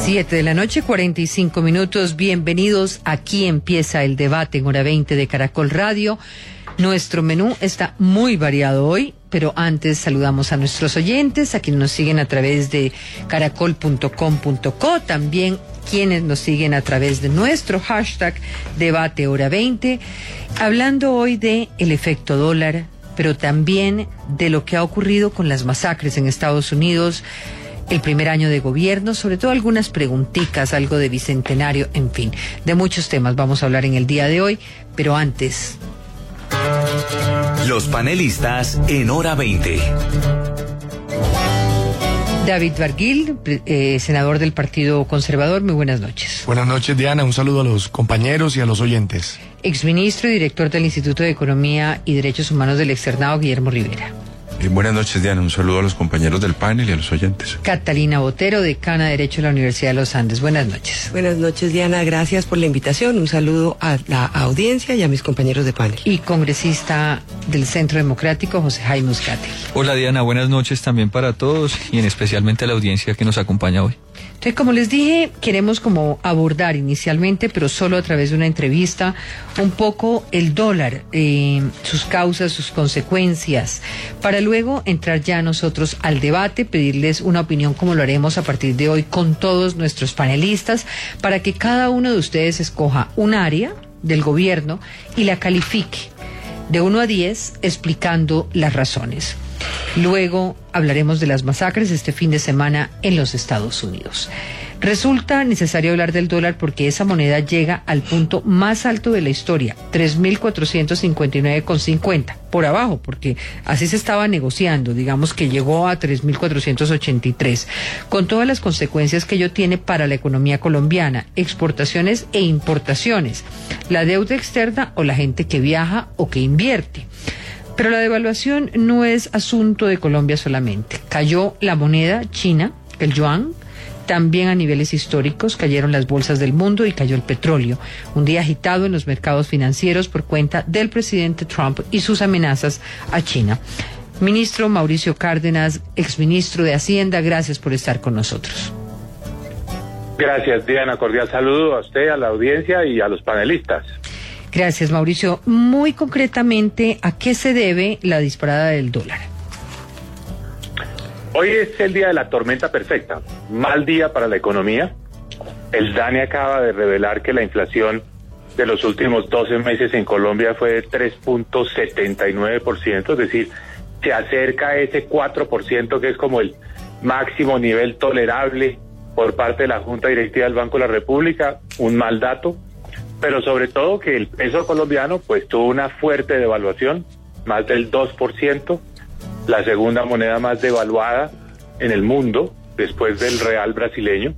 7:45 p.m. Bienvenidos. Aquí empieza el debate en hora 20 de Caracol Radio. Nuestro menú está muy variado hoy, pero antes saludamos a nuestros oyentes, a quienes nos siguen a través de caracol.com.co, también quienes nos siguen a través de nuestro hashtag debate hora 20, hablando hoy de el efecto dólar, pero también de lo que ha ocurrido con las masacres en Estados Unidos, el primer año de gobierno, sobre todo algunas preguntitas, algo de bicentenario, en fin, de muchos temas vamos a hablar en el día de hoy, pero antes... Los panelistas en hora 20. David Barguil, senador del Partido Conservador, muy buenas noches. Buenas noches, Diana, un saludo a los compañeros y a los oyentes. Exministro y director del Instituto de Economía y Derechos Humanos del Externado, Guillermo Rivera. Buenas noches, Diana, un saludo a los compañeros del panel y a los oyentes. Catalina Botero, decana de Derecho de la Universidad de los Andes, buenas noches. Buenas noches, Diana, gracias por la invitación, un saludo a la audiencia y a mis compañeros de panel. Y congresista del Centro Democrático, José Jaime Uzcategui. Hola, Diana, buenas noches también para todos y en especialmente a la audiencia que nos acompaña hoy. Entonces, como les dije, queremos como abordar inicialmente, pero solo a través de una entrevista, un poco el dólar, sus causas, sus consecuencias, para luego entrar ya nosotros al debate, pedirles una opinión como lo haremos a partir de hoy con todos nuestros panelistas, para que cada uno de ustedes escoja un área del gobierno y la califique de 1 a 10, explicando las razones. Luego hablaremos de las masacres este fin de semana en los Estados Unidos. Resulta necesario hablar del dólar porque esa moneda llega al punto más alto de la historia, 3.459,50, por abajo, porque así se estaba negociando, digamos que llegó a 3.483, con todas las consecuencias que ello tiene para la economía colombiana, exportaciones e importaciones, la deuda externa o la gente que viaja o que invierte. Pero la devaluación no es asunto de Colombia solamente. Cayó la moneda china, el yuan, también a niveles históricos, cayeron las bolsas del mundo y cayó el petróleo. Un día agitado en los mercados financieros por cuenta del presidente Trump y sus amenazas a China. Ministro Mauricio Cárdenas, exministro de Hacienda, gracias por estar con nosotros. Gracias, Diana. Cordial saludo a usted, a la audiencia y a los panelistas. Gracias, Mauricio. Muy concretamente, ¿a qué se debe la disparada del dólar? Hoy es el día de la tormenta perfecta. Mal día para la economía. El DANE acaba de revelar que la inflación de los últimos 12 meses en Colombia fue de 3.79%, es decir, se acerca a ese 4% que es como el máximo nivel tolerable por parte de la Junta Directiva del Banco de la República. Un mal dato. Pero sobre todo que el peso colombiano pues tuvo una fuerte devaluación, más del 2%, la segunda moneda más devaluada en el mundo, después del real brasileño.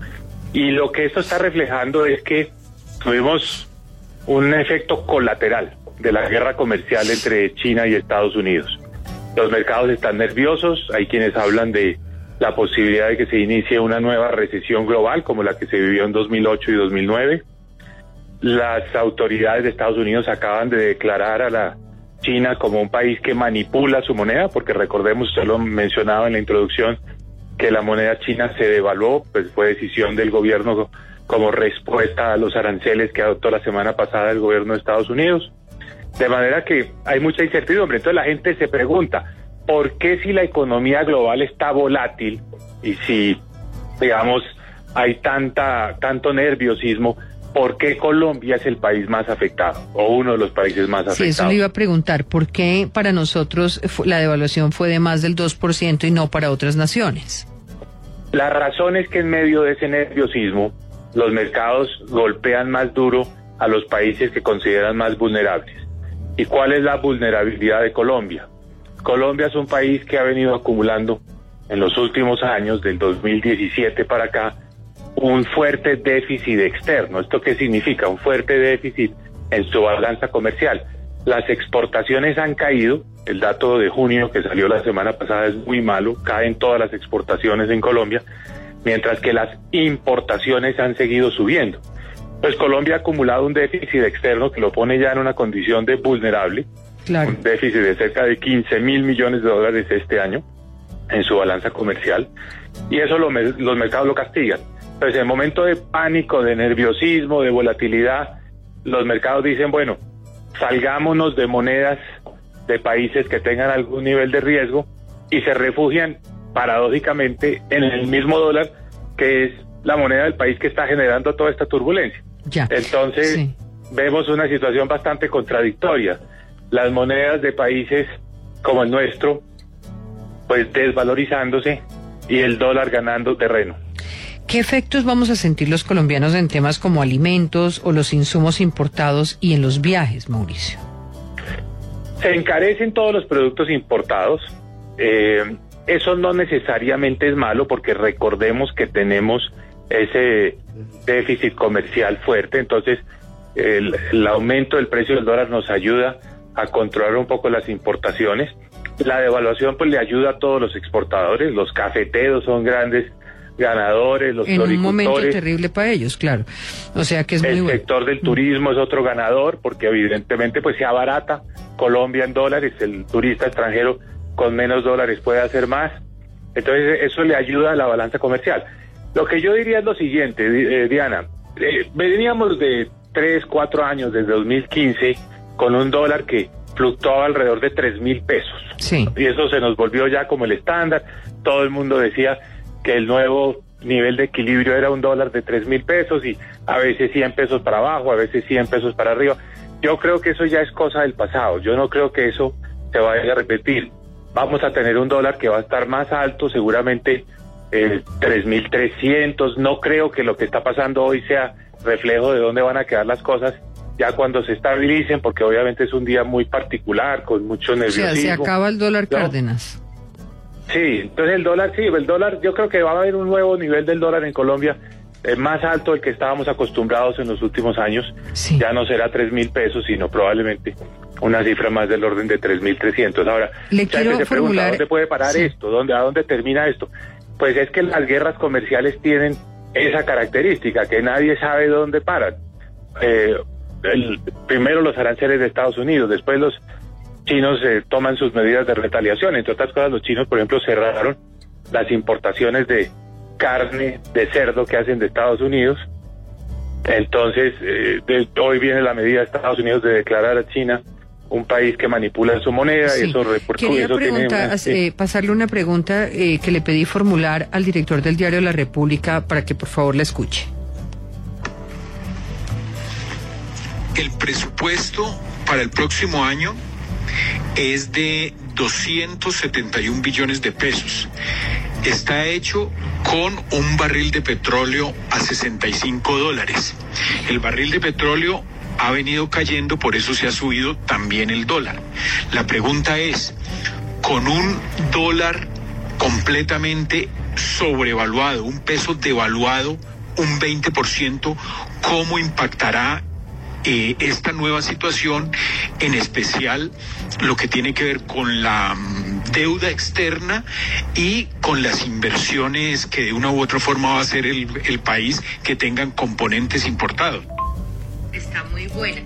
Y lo que esto está reflejando es que tuvimos un efecto colateral de la guerra comercial entre China y Estados Unidos. Los mercados están nerviosos, hay quienes hablan de la posibilidad de que se inicie una nueva recesión global, como la que se vivió en 2008 y 2009. Las autoridades de Estados Unidos acaban de declarar a la China como un país que manipula su moneda, porque recordemos, usted lo mencionaba en la introducción, que la moneda china se devaluó, pues fue decisión del gobierno como respuesta a los aranceles que adoptó la semana pasada el gobierno de Estados Unidos. De manera que hay mucha incertidumbre. Entonces la gente se pregunta, ¿por qué si la economía global está volátil y si, digamos, hay tanto nerviosismo, ¿por qué Colombia es el país más afectado o uno de los países más afectados? Sí, eso le iba a preguntar. ¿Por qué para nosotros la devaluación fue de más del 2% y no para otras naciones? La razón es que en medio de ese nerviosismo, los mercados golpean más duro a los países que consideran más vulnerables. ¿Y cuál es la vulnerabilidad de Colombia? Colombia es un país que ha venido acumulando en los últimos años, del 2017 para acá, un fuerte déficit externo. ¿Esto qué significa? Un fuerte déficit en su balanza comercial. Las exportaciones han caído, el dato de junio que salió la semana pasada es muy malo, caen todas las exportaciones en Colombia, mientras que las importaciones han seguido subiendo. Pues Colombia ha acumulado un déficit externo que lo pone ya en una condición de vulnerable, claro. Un déficit de cerca de 15.000 millones de dólares este año en su balanza comercial, y eso los mercados lo castigan. Entonces, en el momento de pánico, de nerviosismo, de volatilidad, los mercados dicen, bueno, salgámonos de monedas de países que tengan algún nivel de riesgo y se refugian paradójicamente en el mismo dólar, que es la moneda del país que está generando toda esta turbulencia. Ya. Entonces, Sí. vemos una situación bastante contradictoria. Las monedas de países como el nuestro, pues desvalorizándose y el dólar ganando terreno. ¿Qué efectos vamos a sentir los colombianos en temas como alimentos o los insumos importados y en los viajes, Mauricio? Se encarecen todos los productos importados. Eso no necesariamente es malo, porque recordemos que tenemos ese déficit comercial fuerte. Entonces, el aumento del precio del dólar nos ayuda a controlar un poco las importaciones. La devaluación pues le ayuda a todos los exportadores. Los cafeteros son grandes ganadores, los En un momento floricultores. terrible para ellos, claro. O sea que es muy El bueno. sector del turismo es otro ganador, porque evidentemente pues se abarata Colombia en dólares, el turista extranjero con menos dólares puede hacer más. Entonces eso le ayuda a la balanza comercial. Lo que yo diría es lo siguiente, Diana, veníamos de 3, 4 años, desde 2015, con un dólar que fluctuaba alrededor de 3.000 pesos. Sí. Y eso se nos volvió ya como el estándar. Todo el mundo decía que el nuevo nivel de equilibrio era un dólar de 3.000 pesos y a veces 100 pesos para abajo, a veces 100 pesos para arriba. Yo creo que eso ya es cosa del pasado. Yo no creo que eso se vaya a repetir. Vamos a tener un dólar que va a estar más alto, seguramente 3.300. No creo que lo que está pasando hoy sea reflejo de dónde van a quedar las cosas ya cuando se estabilicen, porque obviamente es un día muy particular, con mucho O nerviosismo. sea, se acaba el dólar ¿no? Cárdenas. Sí, entonces el dólar, yo creo que va a haber un nuevo nivel del dólar en Colombia, más alto del que estábamos acostumbrados en los últimos años. Sí. Ya no será 3.000 pesos, sino probablemente una cifra más del orden de 3.300. Ahora, Le mucha quiero gente se pregunta, formular- ¿dónde puede parar Sí. esto? ¿A dónde termina esto? Pues es que las guerras comerciales tienen esa característica, que nadie sabe dónde paran. Primero los aranceles de Estados Unidos, después los chinos toman sus medidas de retaliación. Entre otras cosas, los chinos, por ejemplo, cerraron las importaciones de carne de cerdo que hacen de Estados Unidos. Entonces, hoy viene la medida de Estados Unidos de declarar a China un país que manipula su moneda. Sí. Y eso repercute. Quería Eso tiene pasarle una pregunta que le pedí formular al director del diario La República para que por favor la escuche. El presupuesto para el próximo año es de 271 billones de pesos. Está hecho con un barril de petróleo a $65. El barril de petróleo ha venido cayendo, por eso se ha subido también el dólar. La pregunta es, con un dólar completamente sobrevaluado, un peso devaluado un 20%, ¿cómo impactará esta nueva situación, en especial lo que tiene que ver con la deuda externa y con las inversiones que de una u otra forma va a hacer el país que tengan componentes importados? Está muy buena.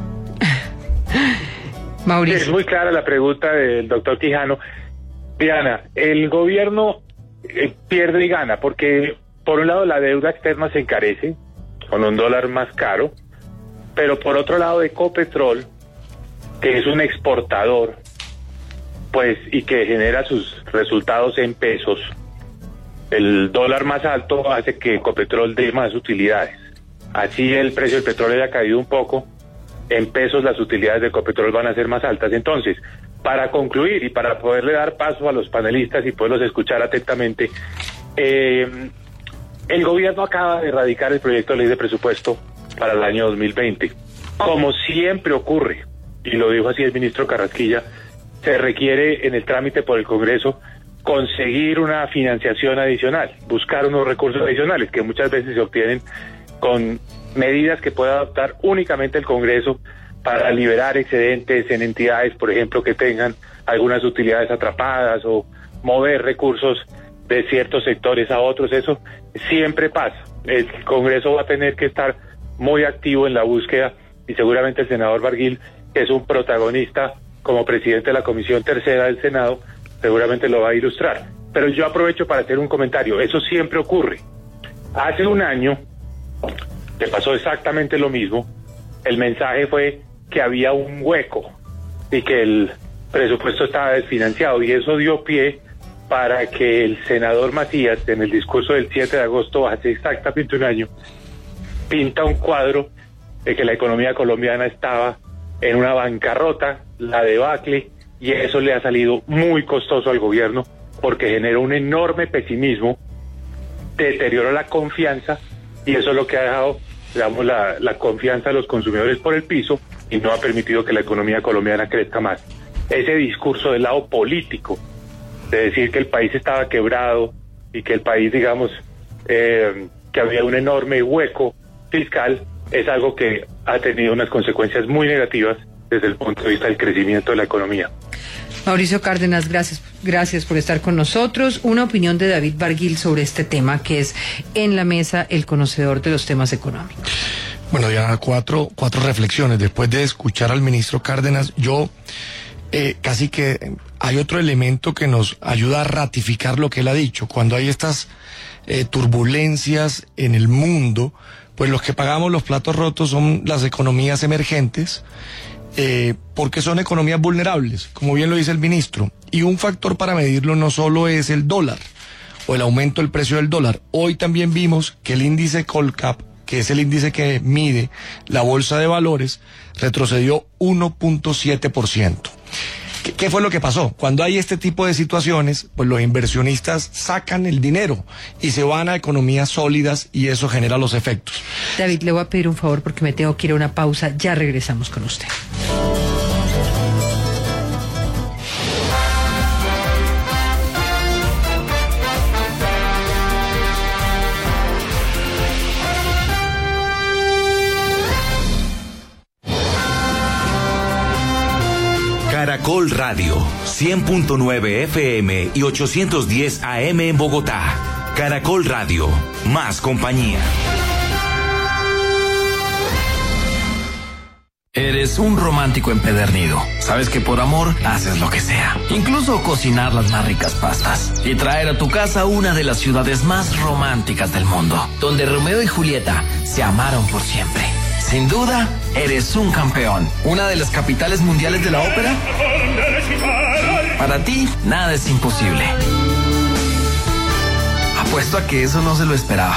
Es Mauricio. muy clara la pregunta del doctor Quijano. Diana, el gobierno pierde y gana, porque por un lado la deuda externa se encarece con un dólar más caro, pero por otro lado Ecopetrol, que es un exportador, pues, y que genera sus resultados en pesos, el dólar más alto hace que Ecopetrol dé más utilidades. Así el precio del petróleo haya caído un poco, en pesos las utilidades de Ecopetrol van a ser más altas. Entonces, para concluir y para poderle dar paso a los panelistas y poderlos escuchar atentamente, el gobierno acaba de erradicar el proyecto de ley de presupuesto para el año 2020. Como siempre ocurre, y lo dijo así el ministro Carrasquilla, se requiere en el trámite por el Congreso conseguir una financiación adicional, buscar unos recursos adicionales que muchas veces se obtienen con medidas que pueda adoptar únicamente el Congreso para liberar excedentes en entidades, por ejemplo, que tengan algunas utilidades atrapadas o mover recursos de ciertos sectores a otros. Eso siempre pasa. El Congreso va a tener que estar muy activo en la búsqueda y seguramente el senador Barguil, que es un protagonista como presidente de la Comisión Tercera del Senado, seguramente lo va a ilustrar. Pero yo aprovecho para hacer un comentario. Eso siempre ocurre. Hace un año que pasó exactamente lo mismo. El mensaje fue que había un hueco y que el presupuesto estaba desfinanciado, y eso dio pie para que el senador Macías, en el discurso del 7 de agosto, hace exactamente un año, pinta un cuadro de que la economía colombiana estaba en una bancarrota, la debacle, y eso le ha salido muy costoso al gobierno porque generó un enorme pesimismo, deterioró la confianza, y eso es lo que ha dejado, digamos, la confianza de los consumidores por el piso y no ha permitido que la economía colombiana crezca más. Ese discurso del lado político, de decir que el país estaba quebrado y que el país, digamos, que había un enorme hueco fiscal, es algo que ha tenido unas consecuencias muy negativas desde el punto de vista del crecimiento de la economía. Mauricio Cárdenas, gracias por estar con nosotros. Una opinión de David Barguil sobre este tema, que es en la mesa el conocedor de los temas económicos. Bueno, ya cuatro reflexiones. Después de escuchar al ministro Cárdenas, yo casi que hay otro elemento que nos ayuda a ratificar lo que él ha dicho. Cuando hay estas turbulencias en el mundo, pues los que pagamos los platos rotos son las economías emergentes, porque son economías vulnerables, como bien lo dice el ministro. Y un factor para medirlo no solo es el dólar o el aumento del precio del dólar. Hoy también vimos que el índice Colcap, que es el índice que mide la bolsa de valores, retrocedió 1.7%. ¿Qué fue lo que pasó? Cuando hay este tipo de situaciones, pues los inversionistas sacan el dinero y se van a economías sólidas, y eso genera los efectos. David, le voy a pedir un favor porque me tengo que ir a una pausa. Ya regresamos con usted. Caracol Radio, 100.9 FM y 810 AM en Bogotá. Caracol Radio, más compañía. Eres un romántico empedernido. Sabes que por amor haces lo que sea. Incluso cocinar las más ricas pastas. Y traer a tu casa una de las ciudades más románticas del mundo, donde Romeo y Julieta se amaron por siempre. Sin duda, eres un campeón. ¿Una de las capitales mundiales de la ópera? Para ti, nada es imposible. Apuesto a que eso no se lo esperaba.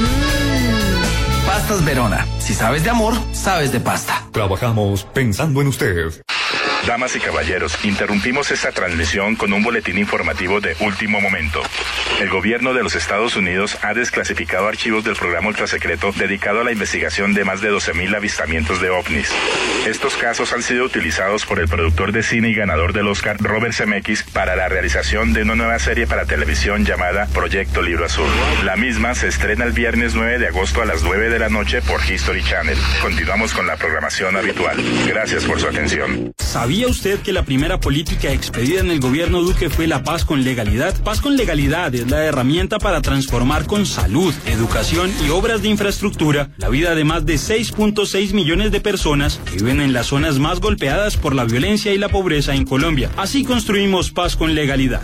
Pastas Verona. Si sabes de amor, sabes de pasta. Trabajamos pensando en usted. Damas y caballeros, interrumpimos esta transmisión con un boletín informativo de último momento. El gobierno de los Estados Unidos ha desclasificado archivos del programa ultrasecreto dedicado a la investigación de más de 12,000 avistamientos de ovnis. Estos casos han sido utilizados por el productor de cine y ganador del Oscar, Robert Zemeckis, para la realización de una nueva serie para televisión llamada Proyecto Libro Azul. La misma se estrena el viernes 9 de agosto a las 9 de la noche por History Channel. Continuamos con la programación habitual. Gracias por su atención. ¿Sabía usted que la primera política expedida en el gobierno Duque fue la paz con legalidad? Paz con legalidad es la herramienta para transformar con salud, educación y obras de infraestructura la vida de más de 6.6 millones de personas que viven en las zonas más golpeadas por la violencia y la pobreza en Colombia. Así construimos paz con legalidad.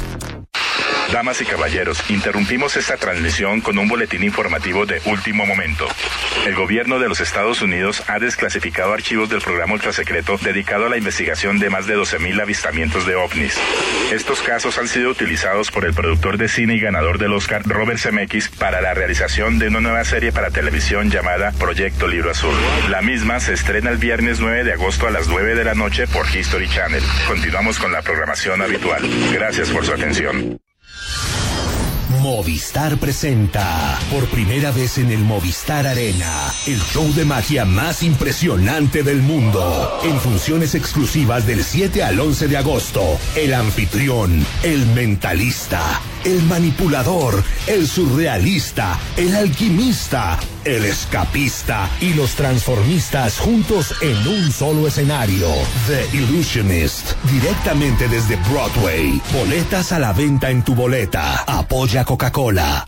Damas y caballeros, interrumpimos esta transmisión con un boletín informativo de último momento. El gobierno de los Estados Unidos ha desclasificado archivos del programa ultrasecreto dedicado a la investigación de más de 12,000 avistamientos de ovnis. Estos casos han sido utilizados por el productor de cine y ganador del Oscar, Robert Zemeckis, para la realización de una nueva serie para televisión llamada Proyecto Libro Azul. La misma se estrena el viernes 9 de agosto a las 9 de la noche por History Channel. Continuamos con la programación habitual. Gracias por su atención. Movistar presenta por primera vez en el Movistar Arena el show de magia más impresionante del mundo. En funciones exclusivas del 7 al 11 de agosto, el anfitrión, el mentalista, el manipulador, el surrealista, el alquimista, el escapista y los transformistas juntos en un solo escenario. The Illusionist, directamente desde Broadway. Boletas a la venta en tu boleta. Apoya Coca-Cola.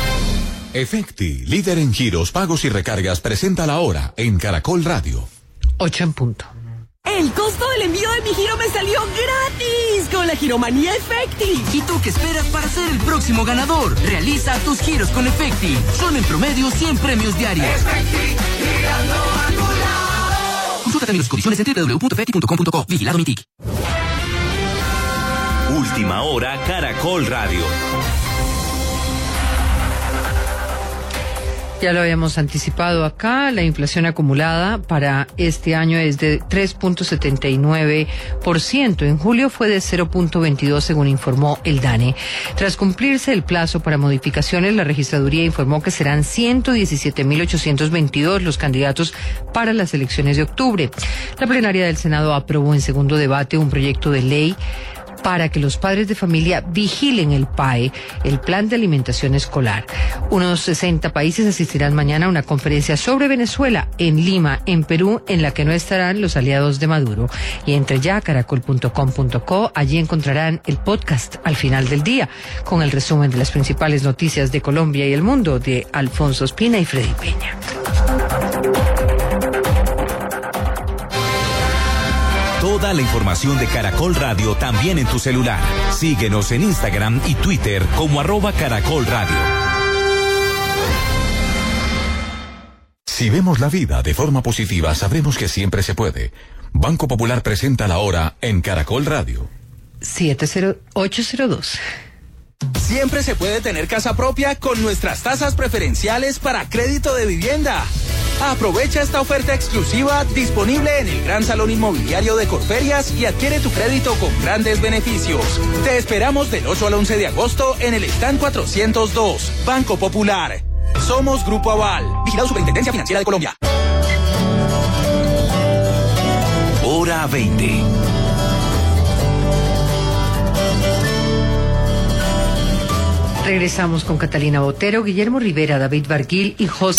Efecti, líder en giros, pagos y recargas, presenta la hora en Caracol Radio. 8 en punto. El costo del envío de mi giro me salió gratis con la Giromanía Efecti. ¿Y tú qué esperas para ser el próximo ganador? Realiza tus giros con Efecti. Son en promedio 100 premios diarios. Efecti, girando a tu lado. Consulta términos y condiciones en www.efecti.com.co. Vigilado Mintic. Última hora, Caracol Radio. Ya lo habíamos anticipado acá, la inflación acumulada para este año es de 3.79%. En julio fue de 0.22, según informó el DANE. Tras cumplirse el plazo para modificaciones, la registraduría informó que serán 117.822 los candidatos para las elecciones de octubre. La plenaria del Senado aprobó en segundo debate un proyecto de ley para que los padres de familia vigilen el PAE, el Plan de Alimentación Escolar. Unos 60 países asistirán mañana a una conferencia sobre Venezuela en Lima, en Perú, en la que no estarán los aliados de Maduro. Y entre ya a caracol.com.co, allí encontrarán el podcast al final del día, con el resumen de las principales noticias de Colombia y el mundo de Alfonso Espina y Freddy Peña. Toda la información de Caracol Radio también en tu celular. Síguenos en Instagram y Twitter como @Caracol Radio. Si vemos la vida de forma positiva, sabremos que siempre se puede. Banco Popular presenta la hora en Caracol Radio. 70802. Siempre se puede tener casa propia con nuestras tasas preferenciales para crédito de vivienda. Aprovecha esta oferta exclusiva disponible en el Gran Salón Inmobiliario de Corferias y adquiere tu crédito con grandes beneficios. Te esperamos del 8 al 11 de agosto en el stand 402, Banco Popular. Somos Grupo Aval, vigilado Superintendencia Financiera de Colombia. Hora 20. Regresamos con Catalina Botero, Guillermo Rivera, David Barguil y José